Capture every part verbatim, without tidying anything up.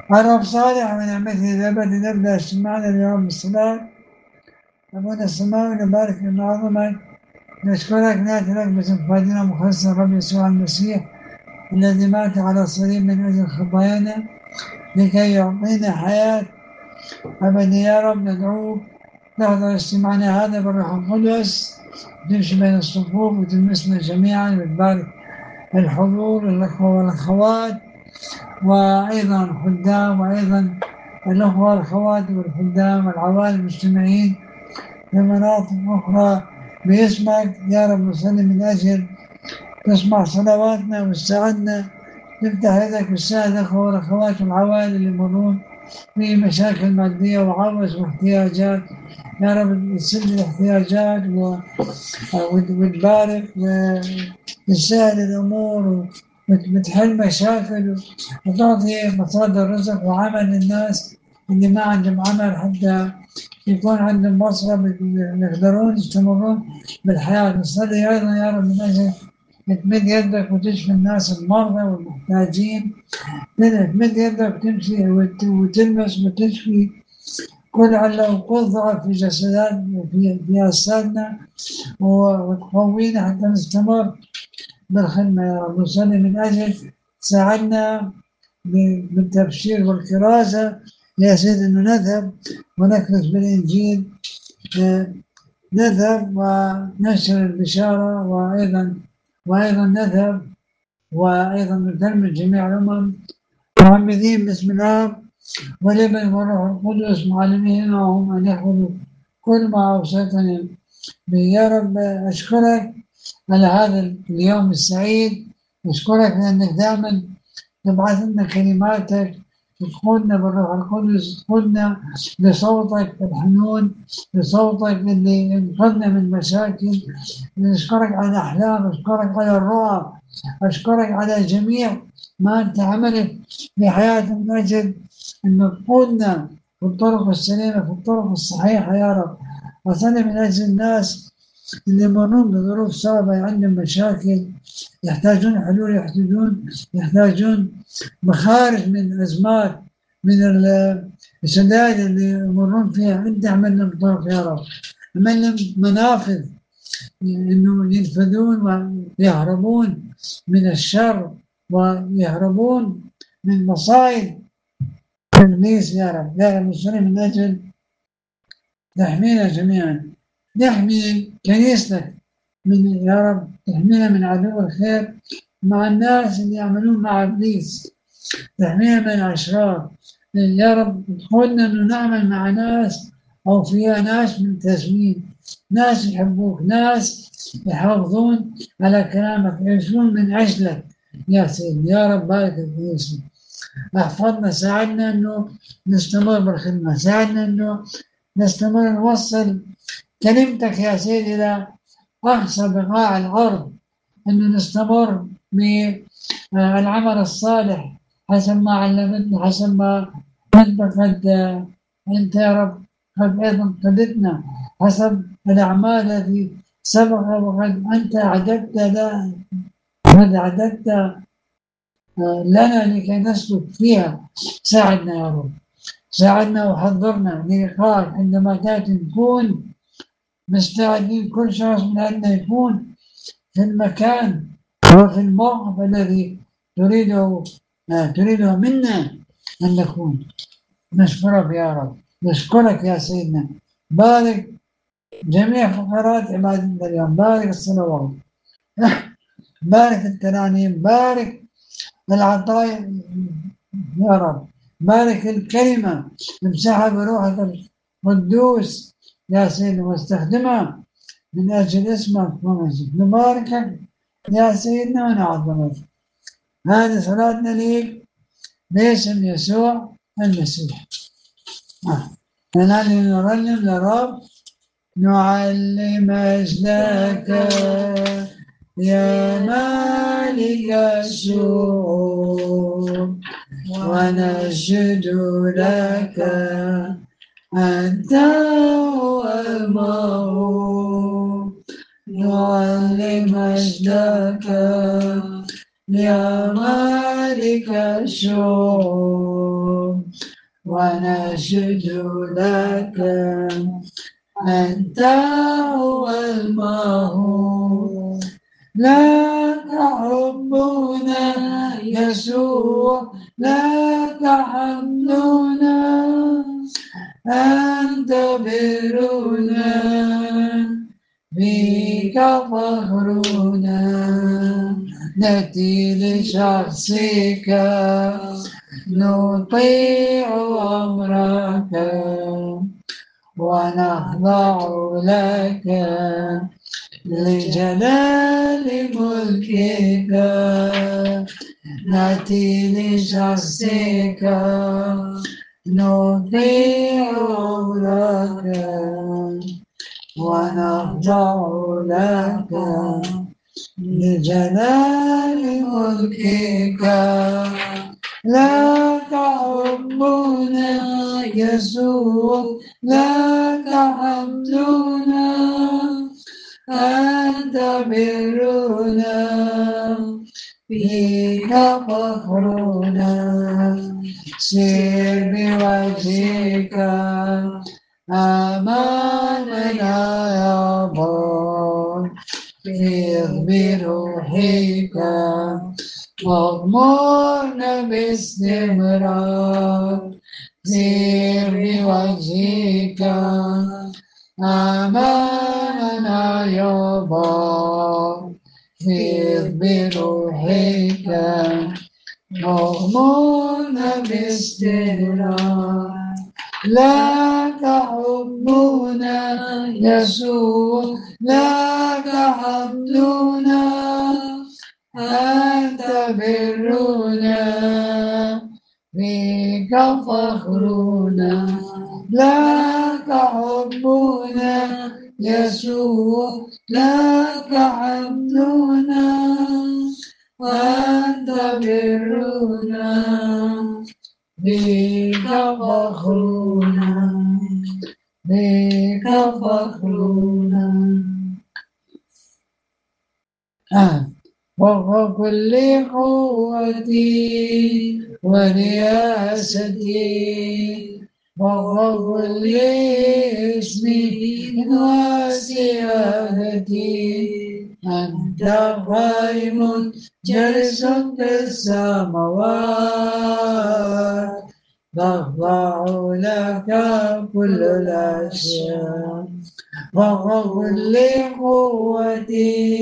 عرب صالح ونعمته الأبد نبدأ اجتماعنا اليوم بالصلاة. أبونا السماوي نبارك في عظمك، نشكرك ناتي لك بصفاتنا مخلصنا الرب يسوع المسيح الذي مات على الصليب من أجل خطايانا لكي يعطينا حياة أبدية. يا رب ندعوك تحضر اجتماعنا هذا بالروح القدس، تمشي بين الصفوف وتلمسنا جميعا وتبارك الحضور الأخوة والأخوات وأيضا الخدام وأيضا الأخوة والأخوات والخدام والعوائل المجتمعين في مناطق أخرى باسمك. يا رب نصلي من أجل تسمع صلواتنا وتساعدنا، تفتح يدك وتساعد الأخوة والأخوات والعوائل اللي يمرون في مشاكل مادية وعوز واحتياجات. يا رب تسد الاحتياجات وتبارك وتسهل الأمور وتحل مشاكل وتعطي مصادر رزق وعمل للناس اللي ما عندهم عمل، حتى يكون عندهم مصرف يقدرون يستمرون بالحياة. نصلي أيضا يا رب من أجل تمد يدك وتشفي الناس المرضى والمحتاجين، تمد يدك وتمشي وتلمس وتشفي كل علة وكل ضعف في جسدات وفي في أجسادنا وتقوينا حتى نستمر بالخدمة. يا رب نصلي من أجل تساعدنا بالتبشير والكرازة يا سيدي، أنه نذهب ونكرز بالإنجيل، نذهب وننشر البشارة وأيضا وأيضا نذهب وأيضا نتلمذ جميع الأمم معمدين باسم الآب والابن والروح القدس معلمين وهم أن يحفظوا كل ما أوصيتني به. يا رب أشكرك على هذا اليوم السعيد، أشكرك لأنك دائما تبعث لنا كلماتك تدخلنا بالروح القدس، تدخلنا بصوتك الحنون، بصوتك اللي ينقذنا من مشاكل. أشكرك على الأحلام، أشكرك على الرؤى، أشكرك على جميع ما أنت عملت في حياتنا من أجل أن تقودنا في الطرق السليمة في الطرق الصحيحة. يا رب وصلي من أجل الناس اللي يمرون بظروف صعبة، عندهم مشاكل يحتاجون حلول، يحتاجون يحتاجون مخارج من الأزمات، من الشدائد اللي يمرون فيها. أنت اعمل لهم طرق يا رب، اعمل لهم منافذ إنه ينفذون ويهربون من الشر ويهربون من مصائب إبليس. يا رب يا رب نصلي من أجل تحمينا جميعا، نحمي كنيستك من يا رب، تحمينا من عدو الخير مع الناس اللي يعملون مع إبليس، تحمينا من الأشرار. يا رب ادخلنا إنه نعمل مع ناس أو فيها ناس ملتزمين، ناس يحبوك، ناس يحافظون على كلامك، يعيشون من أجلك يا سيدي. يا رب بارك في اسمك، احفظنا، ساعدنا إنه نستمر بالخدمة، ساعدنا إنه نستمر نوصل كلمتك يا سيدي إلى أقصى بقاع الأرض، أنه نستمر بالعمل الصالح حسب ما علمتنا، حسب ما أنت قد أنت يا رب قد أيضا قدتنا، حسب الأعمال التي سبق وقد أنت أعددت لنا، قد أعددت لنا لكي نسلك فيها. ساعدنا يا رب، ساعدنا وحضرنا للقاء عندما تأتي، نكون مستعدين كل شخص من عندنا يكون في المكان وفي الموقف الذي تريده تريده منا أن نكون. نشكرك يا رب، نشكرك يا سيدنا. بارك جميع فقرات عبادتنا اليوم، بارك الصلوات، بارك الترانيم، بارك العطايا يا رب، بارك الكلمة، امسحها بروحك القدوس يا سيدنا واستخدمها من أجل اسمك ومجدك. نباركك يا سيدنا ونعظمك. هذه صلاتنا ليك باسم يسوع المسيح. نحن نرنم لرب نعلي مجدك يا مالك الشؤون، ونسجد لك أنت هو الموت. نعلي مجدك يا مالك مالك الشوق ونشد لك أنت هو المهول لك حبنا يسوع لك حمدنا أنت برنا بك فخرنا نأتي لشخصك نطيع أمرك ونخضع لك لجلال ملكك نأتي لشخصك نطيع أمرك ونخضع لك لجلال ملكك لك حبنا يسوع لك حمدنا أنت برنا فيك فخرنا سير بوجهك أمامنا يا بار فيض بروحك واغمرنا باستمرار سير بوجهك أمامنا يا بار فيض بروحك واغمرنا باستمرار لك حبنا يسوع لك حمدنا أنت برنا فيك فخرنا لك حبنا يسوع لك حمدنا أنت برنا بك فخرنا بك فخرنا آه. وكل قوتي ورياستي وكل اسمي وسيادتي أنت قائم جالس في السماوات تخضع لك كل الأشياء وكل قوتي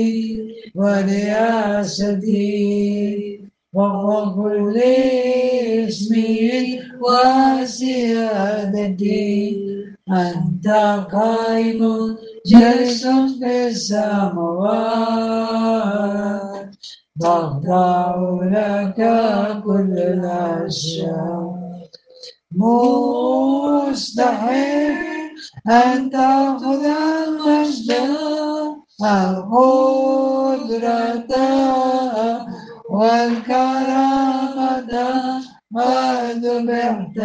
ورياستي وكل اسمي وسيادتي أنت قائم جالس في السماوات تخضع لك كل الأشياء مستحيل أن تأخذ المجد القدرة والكرامة قد بعت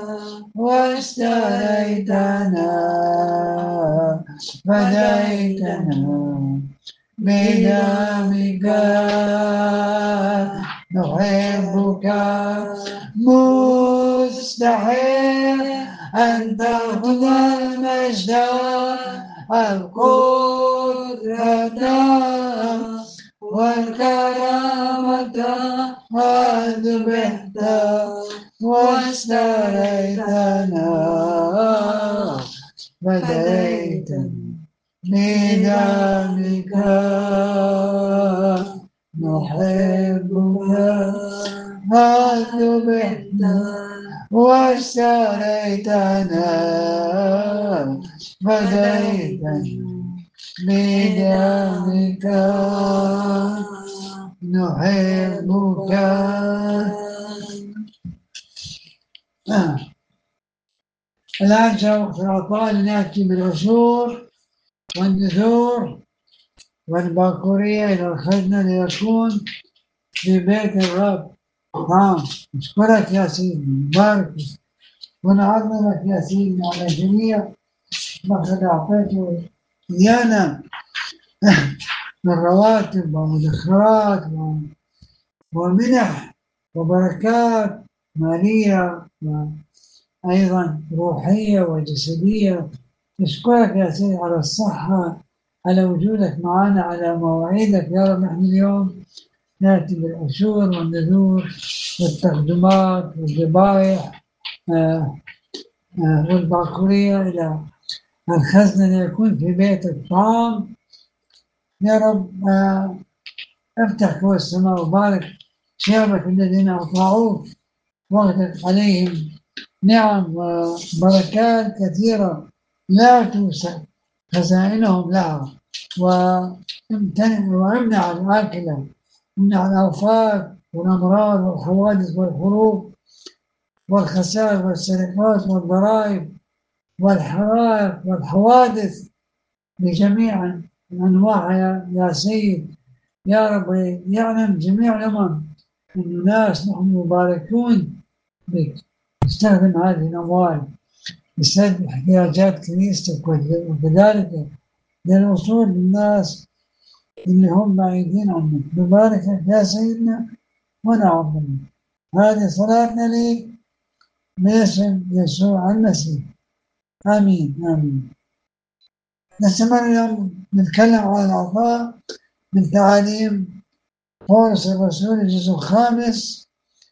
واشتريتنا فديتنا بدمك نحبك مستحيل أن تأخذ المجد القدرة والكرامة قد بعت واشتريتنا فديتنا بدمك نحبك قد بعت واشتريتنا فديتنا بدمك نحبك. آه. الآن سوف الأطفال نأتي بالعشور والنذور والباكورية إلى الخدمة ليكون في بيت الرب. نعم أشكرك يا سيدي بارك ونعظمك يا سيدي على جميع ما قد أعطيته إيانا من رواتب ومدخرات ومنح وبركات مالية وأيضا روحية وجسدية. نشكرك يا سيدي على الصحة، على وجودك معنا، على مواعيدك يا رب. نحن اليوم نأتي بالعشور والنذور والتقدمات والذبائح آه آه والباكورية إلى الخزنة ليكون في بيتك طعام يا رب. آه افتح فوق السماء وبارك شعبك الذين أطاعوك واغدق عليهم نعم وبركات كثيرة لا توسع خزائنهم لها. وامنع الآكلة، امنع الآفات والأمراض والحوادث والحروب والخسائر والسرقات والضرائب والحرائق والحوادث بجميع أنواعها يا سيد يا رب. يعلم جميع الأمم أن ناس نحن مباركون بك. استخدم هذه الأموال لسد احتياجات كنيستك وكذلك للوصول للناس اللي هم بعيدين عنك. نباركك يا سيدنا ونعم منك. هذه صلاتنا لك باسم يسوع المسيح، آمين آمين. نستمر اليوم نتكلم عن العطاء من تعاليم بولس الرسول الجزء الخامس،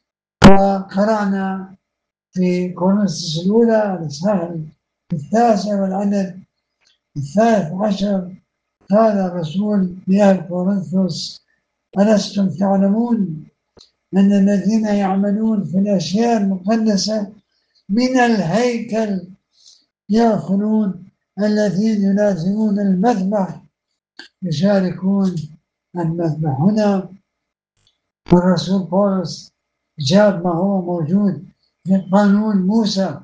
وقرأنا في كورنثوس الأولى الإصحاح التاسع والعدد الثالث عشر. قال الرسول لأهل كورنثوس: ألستم تعلمون أن الذين يعملون في الأشياء المقدسة من الهيكل يأكلون، الذين يلازمون المذبح يشاركون المذبح. هنا الرسول بولس جاب ما هو موجود في قانون موسى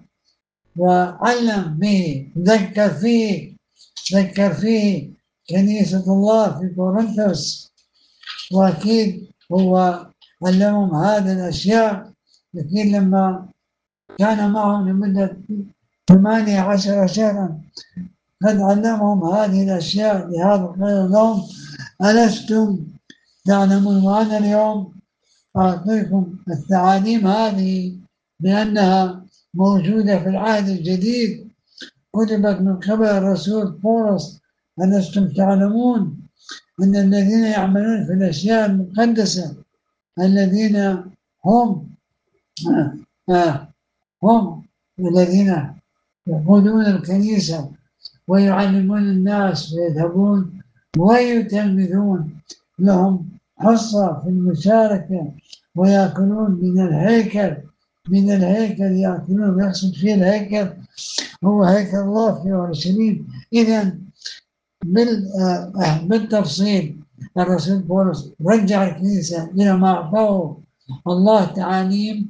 وعلم به، ذكر فيه ذكر فيه كنيسة الله في كورنثوس، وأكيد هو علمهم هذه الأشياء. لكن لما كان معهم لمدة ثمانية عشر شهرا قد علمهم هذه الأشياء. لهذا قال لهم: ألستم تعلمون؟ وأنا اليوم أعطيكم التعاليم هذه لأنها موجودة في العهد الجديد، كتبت من قبل الرسول بولس: ألستم تعلمون أن الذين يعملون في الأشياء المقدسة الذين هم آه آه هم الذين يقودون الكنيسة ويعلمون الناس ويذهبون ويتلمذون، لهم حصة في المشاركة ويأكلون من الهيكل. من الهيكل يأكلون، ويقصد فيه الهيكل هو هيكل الله في أورشليم. إذن بالتفصيل الرسول بولس رجع الكنيسة إلى ما أعطاه الله تعاليم،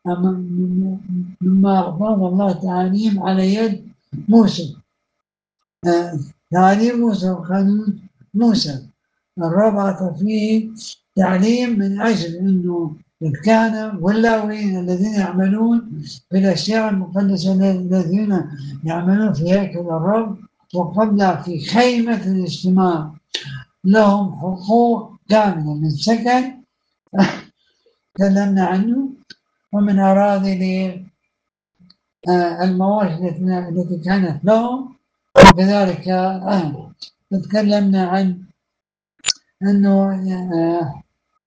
مما أعطاه الله تعاليم على يد موسى، تعاليم موسى وقانون موسى. الرب أعطى فيه تعليم من أجل أنه الكهنة واللاويين الذين يعملون في الأشياء المقدسة، الذين يعملون في هيكل الرب وقبل في خيمة الاجتماع، لهم حقوق كاملة من سكن تكلمنا عنه، ومن أراضي المواشي التي كانت لهم، وكذلك آه تكلمنا عن أنه آه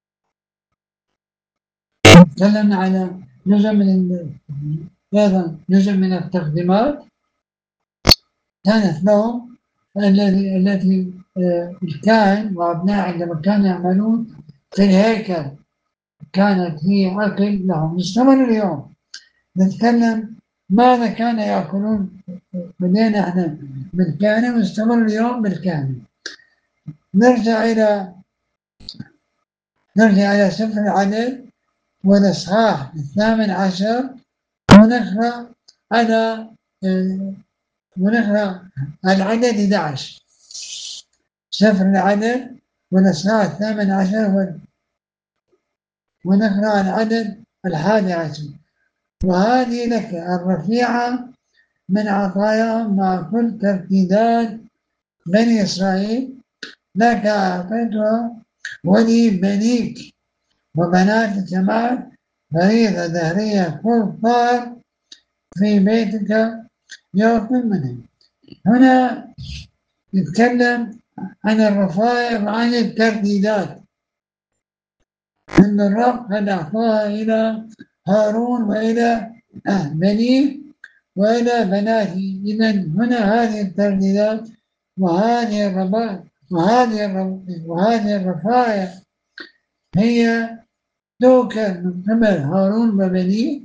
تكلمنا على جزء من أيضا جزء من التقديمات كانت لهم، الذي التي الكاهن وأبناء عندما كانوا يعملون في الهيكل كانت هي أكل لهم. نستمر اليوم نتكلم ماذا كان يأكلون. بدينا احنا بالكهنة ونستمر اليوم بالكهنة. نرجع إلى نرجع إلى سفر العدد والإصحاح الثامن عشر، ونقرأ على ونقرأ العدد أحد عشر. سفر العدد والإصحاح الثامن عشر ونقرأ العدد الحادي عشر. وهذه لك الرفيعة من عطاياهم مع كل تركيدات بني إسرائيل، لك أعطيتها ولي بنيك وبناتك معك فريضة دهرية كل طائر في بيتك يأكل منه. هنا نتكلم عن الرفائع وعن الترديدات، أن الرب قد أعطاها إلى هارون وإلى بنيه وإلى بناته. إذا هنا هذه الترديدات وهذه الربائع وهذه وهذه الرفائع هي توكل من قبل هارون وبنيه،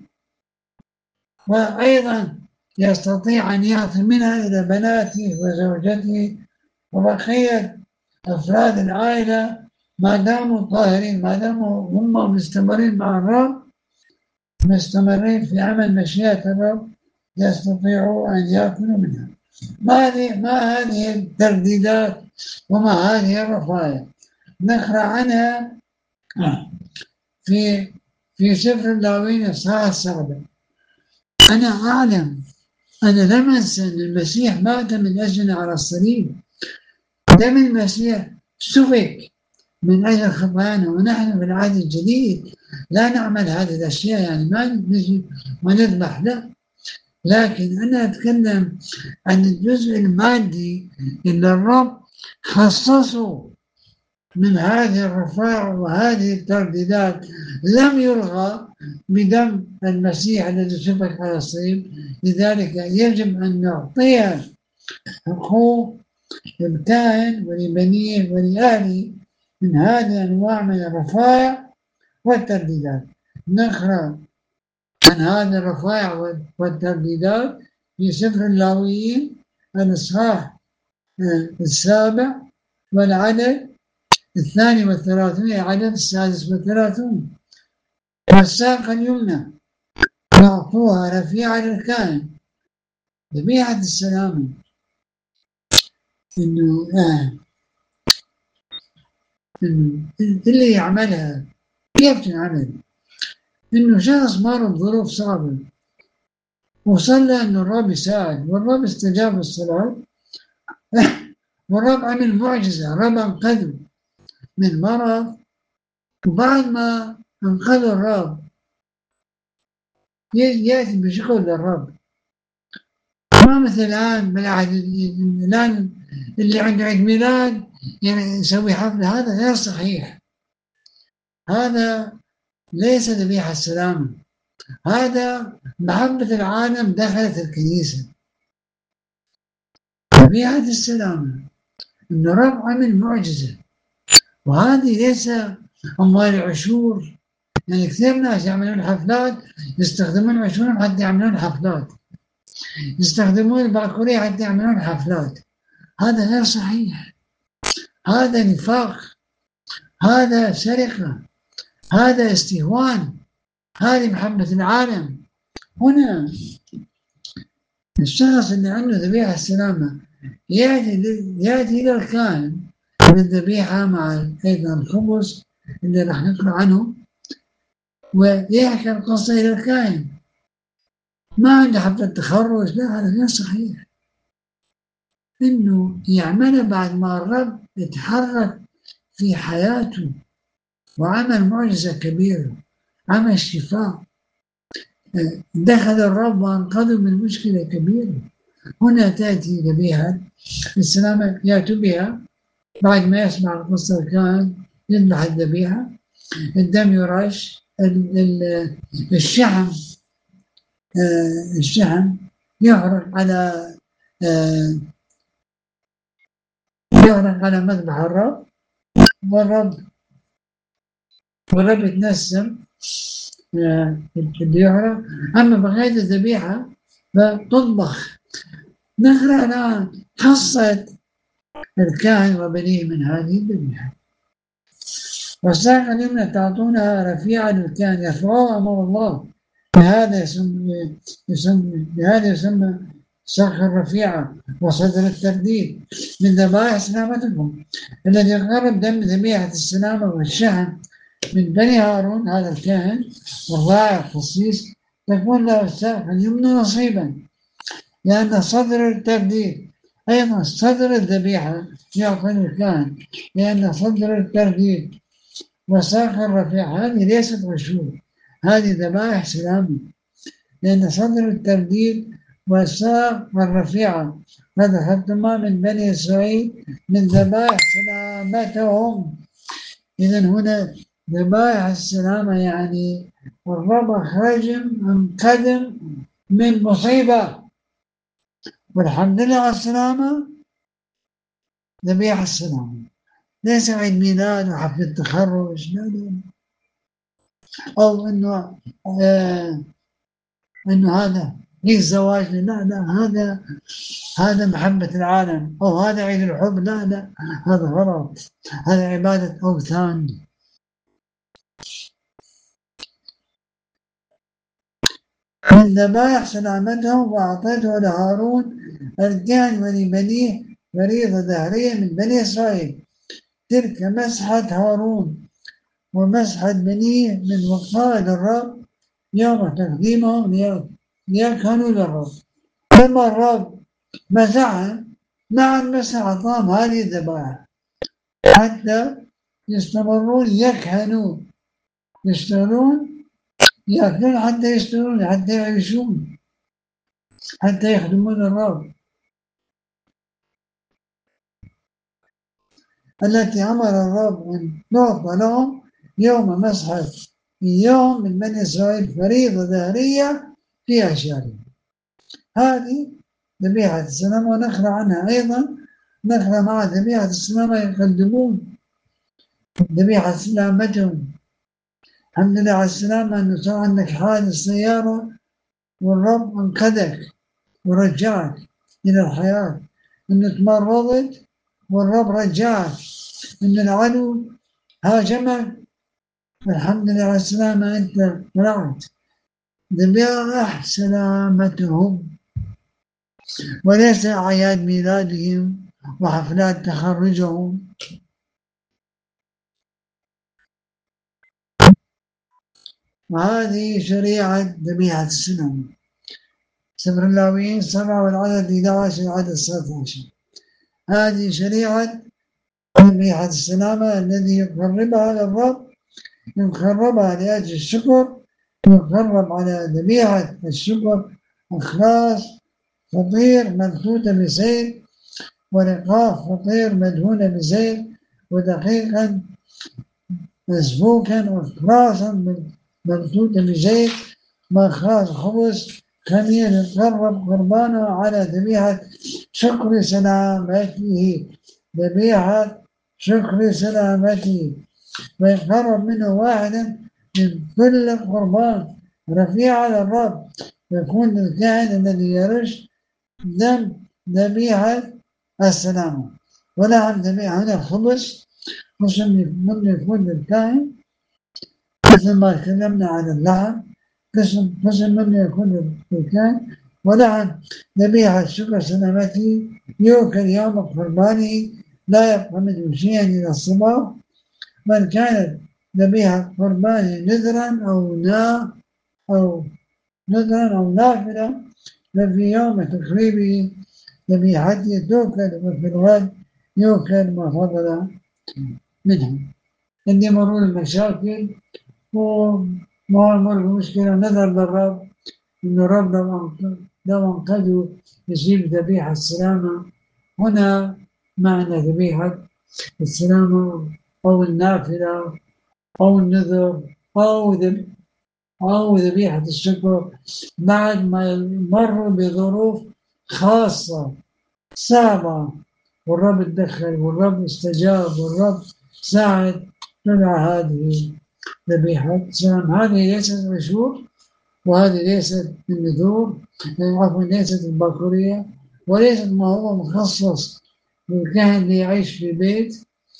وأيضا يستطيع أن يعطي منها إلى بناته وزوجته وبقية أفراد العائلة ما داموا طاهرين، ما داموا هم مستمرين مع الرب، مستمرين في عمل مشيئة الرب، يستطيعوا أن يأكلوا منها. ما هذه ما هذه الترديدات وما هذه الرفائع؟ نقرأ عنها في في سفر اللاويين الإصحاح السابع. أنا أعلم، أنا لم أنسى أن المسيح مات من أجلنا على الصليب. دم المسيح سفك من أجل خطايانا، ونحن في العهد الجديد لا نعمل هذه الأشياء، يعني ما نجي ونذبح، لا، لكن أنا أتكلم عن الجزء المادي اللي الرب خصصه من هذه الرفائع وهذه الترديدات، لم يلغى بدم المسيح الذي سفك على الصليب. لذلك يجب أن نعطيها حقوق للكاهن ولبنيه ولأهله من هذه الأنواع من الرفائع والترديدات. نقرأ عن هذه الرفائع والترديدات في سفر اللاويين الإصحاح السابع والعدد الثاني والثلاثون، العدد السادس والثلاثون. والساق اليمنى نعطوها رفيعة للكاهن، ذبيحة السلام. إنه آه إنه اللي يعملها كيف تنعمل؟ إنه شخص مر بظروف صعبة وصلى إنه الرب يساعد، والرب استجاب الصلاة، والرب عمل معجزة، الرب أنقذه من مرض. وبعد ما أنقذه الرب يأتي بشكر للرب، ما مثل الآن بالعهد الآن اللي عنده عيد ميلاد يعني يسوي حفلة. هذا غير صحيح، هذا ليس ذبيحة السلامة، هذا محبة العالم دخلت الكنيسة. ذبيحة السلامة إن الرب عمل معجزة، وهذه ليس أموال عشور. يعني كثير ناس يعملون حفلات يستخدمون عشورهم حتى يعملون حفلات، يستخدمون الباكورية حتى يعملون حفلات. هذا غير صحيح، هذا نفاق، هذا سرقة، هذا استهوان، هذه محبة العالم. هنا الشخص اللي عنده ذبيحة السلامة يأتي يأتي إلى الكاهن بالذبيحة مع أيضا الخبز اللي راح نقرأ عنه، ويحكي القصة إلى الكاهن. ما عنده حفلة تخرج، لا، هذا غير صحيح. إنه يعمله بعد ما الرب يتحرك في حياته وعمل معجزة كبيرة، عمل شفاء، دخل الرب وأنقذه من مشكلة كبيرة. هنا تأتي ذبيحة السلامة، يأتي بها بعد ما يسمع القصة الكاهن، يذبح الذبيحة، الدم يرش، الشحم الشحم يحرق على يحرق على مذبح الرب، والرب والرب يتنسم اللي يحرق. أما بقية الذبيحة فتطبخ. نقرأ الآن قصة الكاهن وبنيه من هذه الذبيحة. والساق اليمنى تعطونها رفيعة للكاهن يرفعوها أمام الله، بهذا يسمى يسمى بهذا يسمى ساق الرفيعة وصدر الترديد من ذبائح سلامتكم، الذي قرب دم ذبيحة السلامة والشحم من بني هارون هذا الكاهن والراعي الخصيص، تكون له الساق اليمنى نصيبا، لأن صدر الترديد أيضا صدر الذبيحة يعطي الكاهن، لأن صدر الترديد وساق الرفيع هذه ليست عشور، هذه ذبائح سلامة، لأن صدر الترديد والساق الرفيعة قد أخذتما من بني إسرائيل من ذبائح سلامتهم. إذن هنا ذبائح السلامة يعني الرب أخرجهم انقذهم من مصيبة، والحمد لله على السلامة. ذبيحة السلامة ليس عيد ميلاد وحفل تخرج، لا لا، أو إنه آه إنه هذا عيد زواج، لا لا، هذا هذا محبة العالم، أو هذا عيد الحب، لا لا، هذا غلط، هذا عبادة أوثان. من ذبائح سلامتهم وأعطيته لهارون الكاهن ولبنيه فريضة دهرية من بني إسرائيل، تلك مسحة هارون ومسحة بنيه من وقائد الرب يوم تقديمهم ليكهنوا للرب. لما الرب مسحها مع المسح أعطاهم هذه الذبائح حتى يستمرون يكهنون، يشتغلون، يأكلون حتى يشتغلون، حتى يعيشون، حتى يخدمون الرب، التي أمر الرب أن نعطى لهم يوم مسحة يوم من بني إسرائيل فريضة دهرية في أشيائهم. هذه ذبيحة السلامة، ونقرأ عنها أيضا، نقرأ مع ذبيحة السلامة يقدمون ذبيحة سلامتهم. الحمد لله على السلامة، أنه صار عندك حادث سيارة والرب أنقذك ورجعك إلى الحياة، أنه تمرضت والرب رجعك، أن العدو هاجمك الحمد لله على السلامة أنت طلعت. ذبائح سلامتهم، وليس أعياد ميلادهم وحفلات تخرجهم. وهذه شريعة ذبيحة السلامة. سفر اللاويين سبعة والعدد إحدى عشر العدد ثلاثة عشر. هذه شريعة ذبيحة السلامة الذي يقربها للرب، يقربها لأجل الشكر، يقرب على ذبيحة الشكر أخراس فطير ملفوتة بزيت، ورقاق فطير مدهونة بزيت، ودقيقا مسبوكا، وأخراسا ملفوتة بزيت، وأخراس خبز خمير يقرب قربانه على ذبيحة شكر سلامته، ذبيحة شكر سلامته، ويقرب منه واحدا من كل قربان رفيع على الرب، يكون الكاهن الذي يرش دم ذبيحة السلامة. ولحم ذبيحة هنا الخبز قسم من يكون للكاهن، مثل ما تكلمنا عن اللحم قسم قسم من يكون للكاهن. ولحم ذبيحة شكر سلامته يؤكل يوم قربانه، لا يبقى منه شيئا إلى الصباح. من كانت ذبيحة قربانه نذرا أو نا أو نذرا أو نافلة، ففي يوم تقريبه ذبيحته تؤكل، وفي الغد يؤكل ما فضل منها. عندي مرور المشاكل وما أمر بمشكلة نذر للرب إن الرب لو أنقذوا يجيب ذبيحة السلامة. هنا معنى ذبيحة السلامة أو النافلة أو النذر أو ذب أو ذبيحة الشكر بعد ما يمر بظروف خاصة صعبة، والرب تدخل والرب استجاب والرب ساعد، تدعى هذه ذبيحة السلام. هذه ليست عشور، وهذه ليست النذور، عفوا ليست الباكورية، وليست ما هو مخصص للكاهن ليعيش في بيت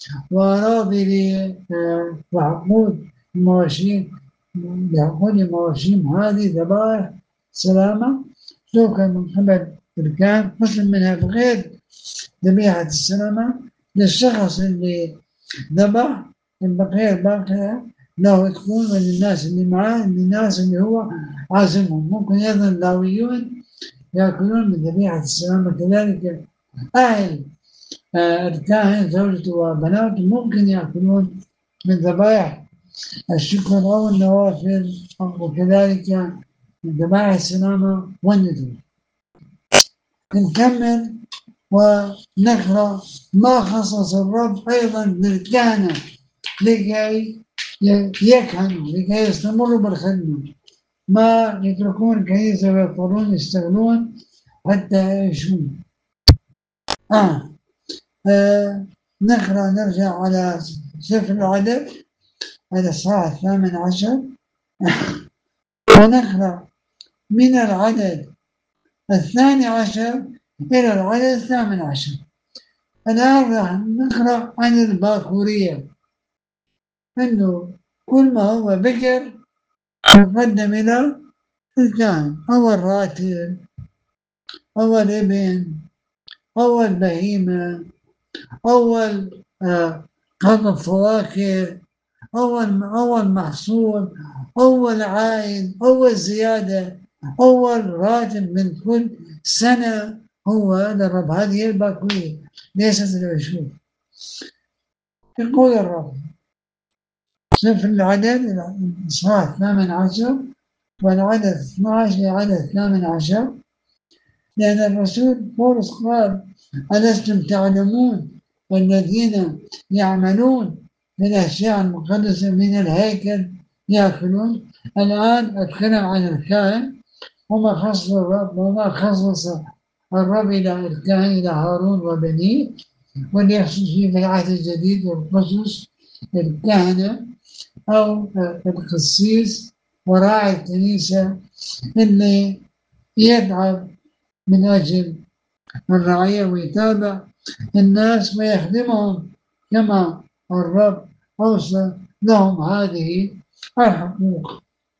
وأراضي وعقود مواشين بعقود مواشين. هذه ذبائح سلامة تؤكل من قبل الكاهن، قسم منها بغير ذبيحة السلامة للشخص اللي ذبح، البقية باقية له تكون للناس اللي معاه، للناس اللي هو عازمهم. ممكن أيضا اللاويون يأكلون من ذبيحة السلامة، كذلك أهل الكاهن زوجته وبناته ممكن يأكلون من ذبائح الشكر أو النوافل وكذلك ذبائح السلامة والنذور. نكمل ونقرأ ما خصص الرب أيضا للكهنة لكي يكهنوا، لكي يستمروا بالخدمة، ما يتركون الكنيسة ويضطرون يشتغلون حتى يعيشون. آه. آه. نقرأ نرجع على سفر العدد على الصفحة الثامن عشر ونقرأ من العدد الثاني عشر إلى العدد الثامن عشر. الآن راح نقرأ عن الباكورية، أنه كل ما هو بكر يقدم إلى الكاهن، أو الراتب أو الابن أو البهيمة أو قطف فواكه أو أو المحصول أو العائد أو الزيادة أو الراتب من كل سنة هو للرب. هذه الباكورية ليست العشور. يقول الرب سفر العدد الإصحاح الثامن عشر والعدد اثنا عشر إلى العدد الثامن عشر، لأن الرسول بولس قال ألستم تعلمون والذين يعملون في الأشياء المقدسة من الهيكل يأكلون. الآن أتكلم عن الكاهن وما خصص الرب وما خصص الرب إلى الكاهن إلى هارون وبنيه، واللي يحصل فيه في العهد الجديد والخصوص الكهنة أو القسيس وراعي الكنيسة اللي يتعب من أجل الرعية ويتابع الناس ويخدمهم كما الرب أوصى لهم هذه الحقوق.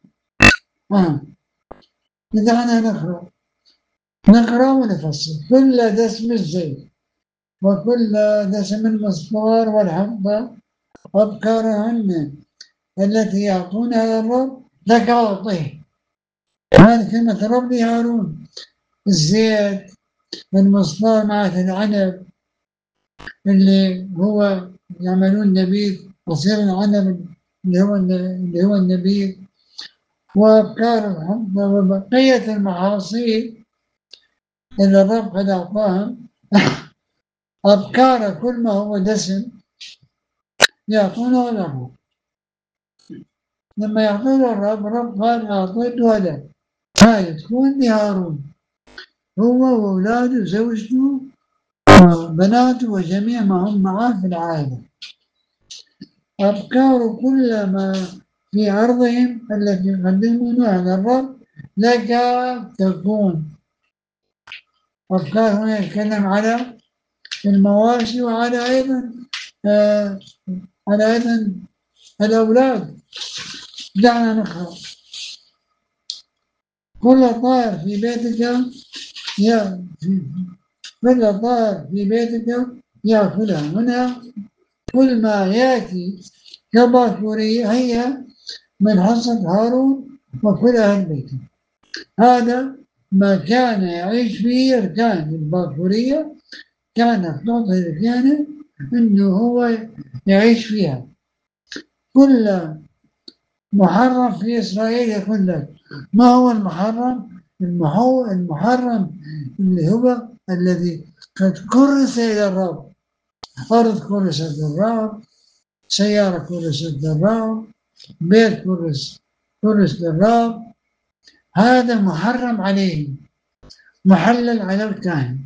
آه. بدأنا نقرأ نقرأ ونفسر. كل دسم الزيت وكل دسم المصفار والحنطة وأبكارهن التي يعطونها للرب لك أعطيه. هذه كلمة رب لهارون. الزيت المصفار مع العنب اللي هو يعملون نبيذ عصير العنب اللي هو اللي هو النبيذ، وأبكار الحنطة وبقية المحاصيل اللي الرب قد أعطاهم. أبكار كل ما هو دسم يعطونه له. لما يعطونه الرب، الرب قال أعطيته له، هاي تكون لهارون هو وأولاده زوجته وبناته وجميع ما هم معاه في العائلة. أبكار كل ما في أرضهم التي يقدمونها للرب لك تكون. أبكار هنا يتكلم على المواشي وعلى أيضا آه على أيضا الأولاد. دعنا نقرأ. كل طائر في بيتك يا كل طائر في بيتك يأكلها. هنا كل ما يأتي كباكورية هي من حصد هارون وكل أهل بيته. هذا ما كان يعيش فيه الكاهن. الباكورية كانت تعطي الكاهن أنه هو يعيش فيها. كل محرم في إسرائيل يكون لك. ما هو المحرم؟ المحرم اللي هو الذي قد كرس إلى الرب. أرض كرست للرب، سيارة كرست للرب، بيت كرس كرس للرب. هذا محرم عليه، محلل على الكاهن.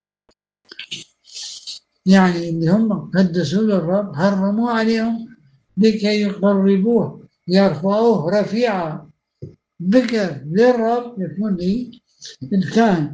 يعني اللي هم قدسوا للرب حرموا عليهم لكي يقربوه يرفعوه رفيعا ذكر للرب يكون لي الكاهن.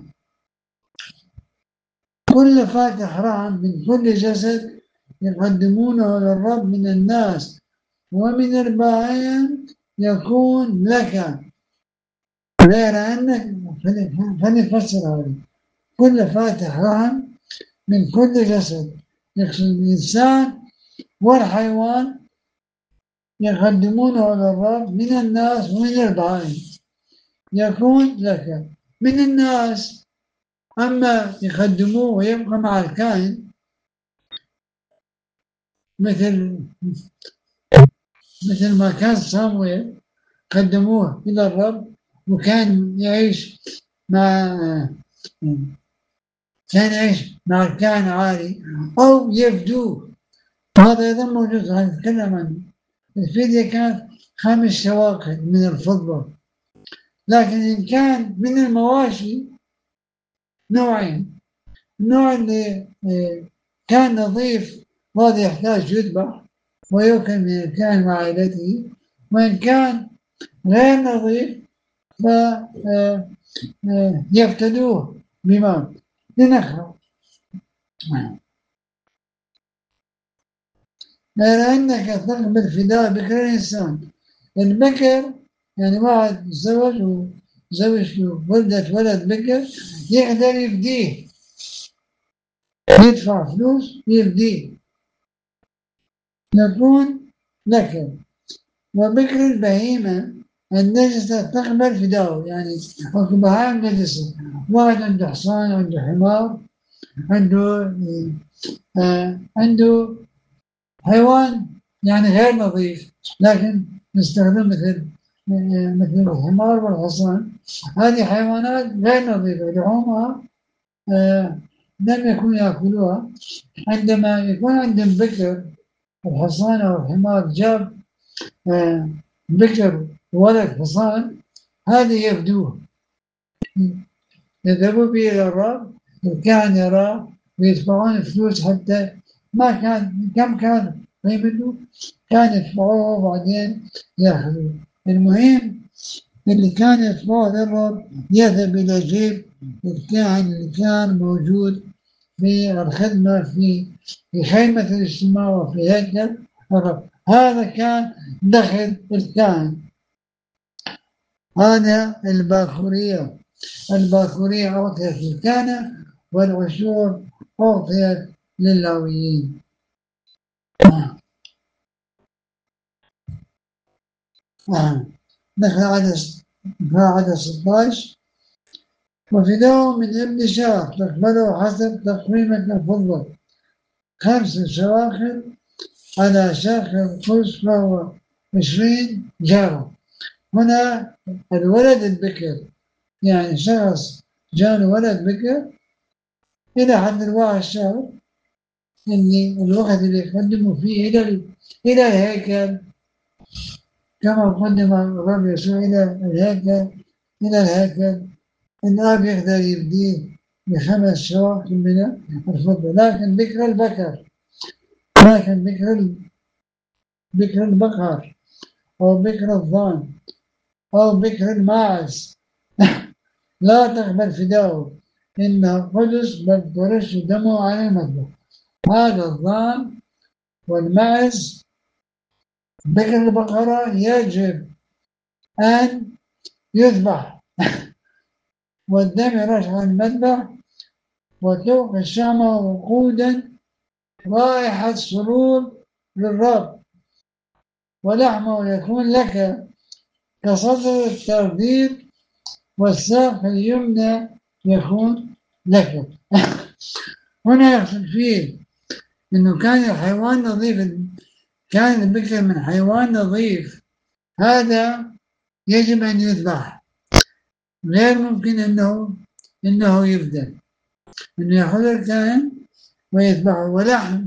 كل فاتح رهن من كل جسد يقدمونه للرب من الناس ومن البهائم يكون لك. غير أنك فلنفسر هذا. كل فاتح رهن من كل جسد يقصد الإنسان والحيوان يقدمونه للرب من الناس ومن البهائم يكون لك. من الناس أما يقدموه ويبقى مع الكاهن مثل مثل ما كان صامويل قدموه إلى الرب، وكان يعيش مع كان يعيش مع الكاهن عالي أو يفدوه. هذا أيضا موجود، هنتكلم عنه. الفدية كانت خمس شواكل من الفضة، لكن إن كان من المواشي نوعين. النوع اللي كان نظيف وهذا يحتاج يذبح ويؤكل من الكاهن وعائلته، وإن كان غير نظيف فيفتدوه بماء. لنقرأ: غير أنك تقبل فداء بكر الإنسان. البكر يعني واحد تزوج وزوجته ولدت ولد بكر يقدر يفديه، يدفع فلوس يفديه، يكون لك. وبكر البهيمة النجسة تقبل فداءه، يعني بهائم نجسة. واحد عنده حصان، عنده حمار، عنده آه عنده حيوان يعني غير نظيف، لكن نستخدم مثل مثل الحمار والحصان. هذه حيوانات غير نظيفة، لحومها آه لم يكونوا يأكلوها. عندما يكون عندهم بكر، الحصان أو الحمار جاب آه بكر ولد حصان، هذا يفدوه، يذهبوا به إلى الرب، الكاهن يراه ويدفعون فلوس. حتى ما كان كم كان قيمته كان يدفعوه وبعدين ياخذوه. المهم اللي كان يدفعوه للرب يذهب إلى جيب الكاهن اللي كان موجود في الخدمة في في خيمة الاجتماع وفي هيكل الرب. هذا كان دخل الكاهن. هذا الباخورية. الباخورية أعطيت للكهنة والعشور أعطيت للاويين. آه. آه. نحن عدد عدد ستة عشر: وفداه من ابن شهر تقبله حسب تقويمة الفضة خمس شواخر على شاخر القوس فهو عشرين جارة. هنا الولد البكر، يعني شخص جاء ولد بكر إلى حد الواحد شهر، اللي الوقت اللي يقدموا فيه إلى إلى الهيكل، كما قدم الرب يسوع إلى الهيكل إلى الهيكل الآب يقدر يبديه بخمس شواكل من الفضة. لكن بكر البكر لكن بكر بكر البقر أو بكر الضان أو بكر الماعز لا تقبل فداؤه، إنه قدس بل ترش دمه على المذبح. هذا الضان والماعز بكر البقرة يجب أن يذبح والدم يرش على المذبح، وتوقي الشمع وقودا رائحة سرور للرب، ولحمه يكون لك كصدر الترديد، والساق اليمنى يكون لك. هنا يقصد فيه إنه كان الحيوان نظيف، كان البكر من حيوان نظيف، هذا يجب أن يذبح. غير ممكن أنه إنه يبدأ إنه يأخذ الكائن ويذبحه. ولحم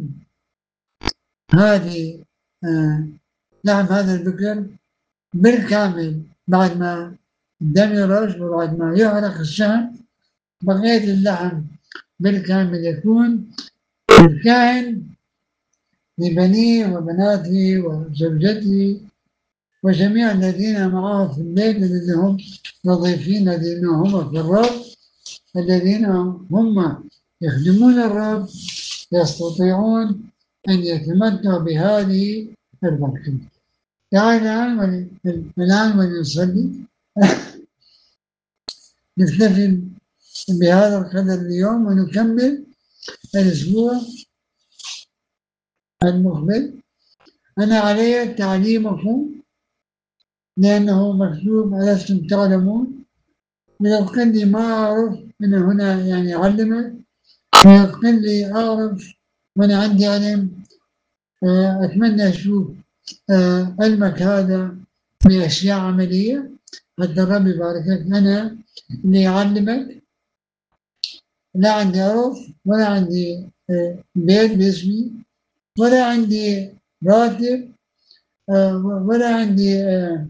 هذه آه لحم هذا البكر بالكامل بعد ما الدم يرش وبعد ما يحرق الشحم، بقية اللحم بالكامل يكون الكائن لبنيه وبناته وزوجته وجميع الذين معه في البيت الذين هم نظيفين، الذين هم في الرب، الذين هم يخدمون الرب، يستطيعون أن يتمتعوا بهذه البركة. تعال الآن الآن ونصلي. نكتفي بهذا القدر اليوم ونكمل الأسبوع المقبل. أنا علي تعليمكم لأنه مكتوب ألستم تعلمون. ويقول لي ما أعرف من هنا يعني أعلمك، ويقول لي أعرف وأنا عندي علم. أتمنى أشوف آه علمك هذا بأشياء عملية حتى الرب يباركك. أنا اللي أعلمك لا عندي أرض ولا عندي آه بيت باسمي ولا عندي راتب آه ولا عندي آه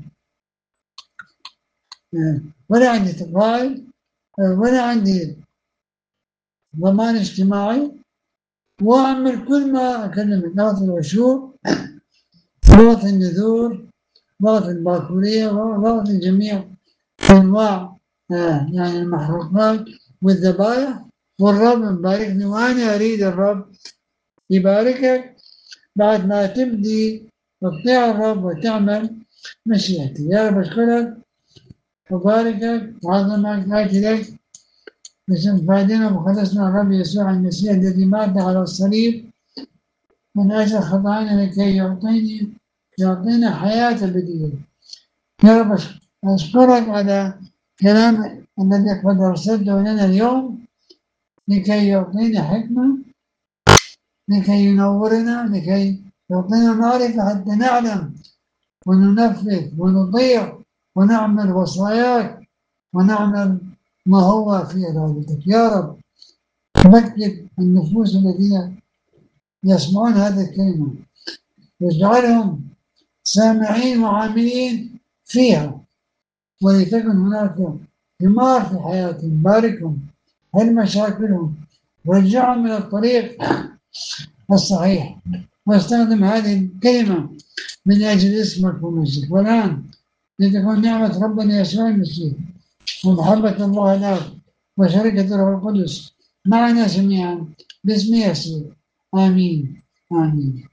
آه ولا عندي تقاعد آه ولا عندي ضمان اجتماعي، وأعمل كل ما أكلمك، أعطي العشور وأعطي النذور وأعطي الباكورية وأعطي جميع أنواع آه يعني المحروقات والذبائح، والرب يباركني وأنا أريد الرب يباركك بعد ما تبدي تطيع الرب وتعمل مشيئتي. يا رب أشكرك وباركك وعظمك آتي لك باسم فادنا ومخلصنا الرب يسوع المسيح الذي مات على الصليب من أجل خطايانا لكي يعطيني يعطينا حياة أبدية. يا رب أشكرك على كلام الذي قد أرسلته لنا اليوم لكي يعطينا حكمة، لكي ينورنا، لكي يعطينا معرفة حتى نعلم وننفذ ونطيع ونعمل وصاياك ونعمل ما هو في إرادتك. يا رب مكد النفوس الذين يسمعون هذه الكلمة واجعلهم سامعين وعاملين فيها، ولتكن هناك ثمار في حياتهم. باركهم، حل مشاكلهم، رجعهم من الطريق الصحيح، واستخدم هذه الكلمة من أجل اسمك ومجدك. والآن لتكون نعمة ربنا يسوع المسيح ومحبة الله الآب وشركة الروح القدس معنا جميعا باسم يسوع. آمين آمين.